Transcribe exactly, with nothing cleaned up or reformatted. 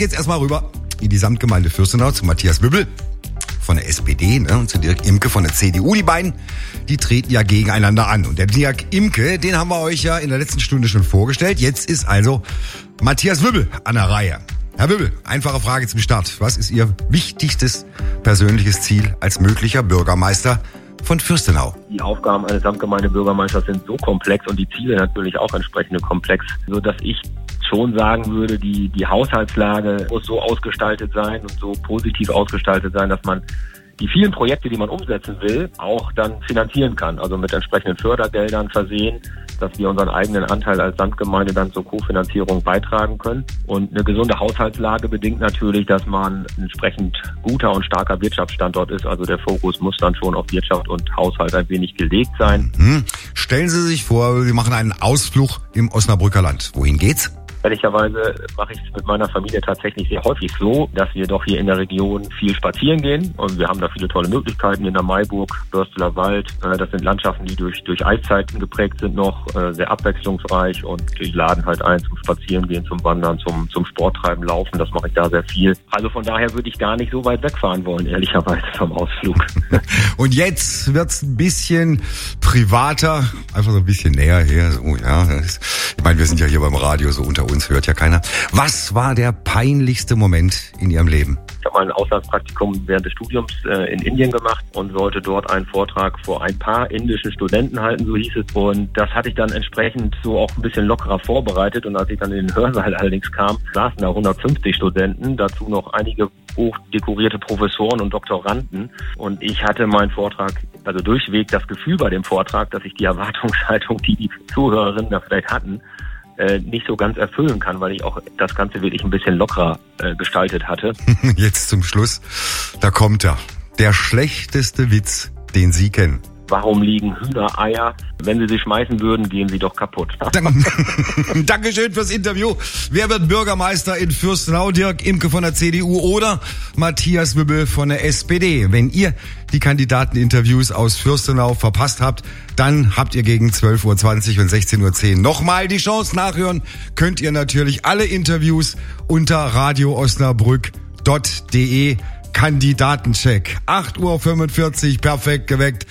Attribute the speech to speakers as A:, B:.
A: geht's erstmal rüber in die Samtgemeinde Fürstenau zu Matthias Wübbel von der S P D, ne, und zu Dirk Imke von der C D U. Die beiden, die treten ja gegeneinander an. Und der Dirk Imke, den haben wir euch ja in der letzten Stunde schon vorgestellt. Jetzt ist also Matthias Wübbel an der Reihe. Herr Wübbel, einfache Frage zum Start. Was ist Ihr wichtigstes persönliches Ziel als möglicher Bürgermeister von Fürstenau?
B: Die Aufgaben eines Samtgemeindebürgermeisters sind so komplex und die Ziele natürlich auch entsprechend komplex, sodass ich schon sagen würde, die, die Haushaltslage muss so ausgestaltet sein und so positiv ausgestaltet sein, dass man die vielen Projekte, die man umsetzen will, auch dann finanzieren kann. Also mit entsprechenden Fördergeldern versehen, dass wir unseren eigenen Anteil als Samtgemeinde dann zur Kofinanzierung beitragen können. Und eine gesunde Haushaltslage bedingt natürlich, dass man entsprechend guter und starker Wirtschaftsstandort ist. Also der Fokus muss dann schon auf Wirtschaft und Haushalt ein wenig gelegt sein.
A: Mhm. Stellen Sie sich vor, wir machen einen Ausflug im Osnabrücker Land. Wohin geht's?
B: Ehrlicherweise mache ich es mit meiner Familie tatsächlich sehr häufig so, dass wir doch hier in der Region viel spazieren gehen. Und wir haben da viele tolle Möglichkeiten in der Maiburg, Börsteler Wald. Das sind Landschaften, die durch durch Eiszeiten geprägt sind noch, sehr abwechslungsreich. Und die laden halt ein zum Spazierengehen, zum Wandern, zum zum Sporttreiben, Laufen. Das mache ich da sehr viel. Also von daher würde ich gar nicht so weit wegfahren wollen, ehrlicherweise vom Ausflug.
A: Und jetzt wird's ein bisschen privater, einfach so ein bisschen näher her. So, ja, ich meine, wir sind ja hier beim Radio so unter uns, hört ja keiner. Was war der peinlichste Moment in Ihrem Leben?
B: Ich habe mal ein Auslandspraktikum während des Studiums äh, in Indien gemacht und sollte dort einen Vortrag vor ein paar indischen Studenten halten, so hieß es. Und das hatte ich dann entsprechend so auch ein bisschen lockerer vorbereitet. Und als ich dann in den Hörsaal allerdings kam, saßen da hundertfünfzig Studenten, dazu noch einige hochdekorierte Professoren und Doktoranden. Und ich hatte meinen Vortrag, also durchweg das Gefühl bei dem Vortrag, dass ich die Erwartungshaltung, die die Zuhörerinnen da vielleicht hatten, nicht so ganz erfüllen kann, weil ich auch das Ganze wirklich ein bisschen lockerer äh, gestaltet hatte.
A: Jetzt zum Schluss, da kommt er. Der schlechteste Witz, den Sie kennen.
B: Warum liegen Hühnereier? Wenn Sie sie schmeißen würden, gehen sie doch kaputt.
A: Dankeschön fürs Interview. Wer wird Bürgermeister in Fürstenau? Dirk Imke von der C D U oder Matthias Wübbel von der S P D? Wenn ihr die Kandidateninterviews aus Fürstenau verpasst habt, dann habt ihr gegen zwölf Uhr zwanzig und sechzehn Uhr zehn nochmal die Chance. Nachhören könnt ihr natürlich alle Interviews unter radio osnabrück punkt de. Kandidatencheck. acht Uhr fünfundvierzig, perfekt geweckt.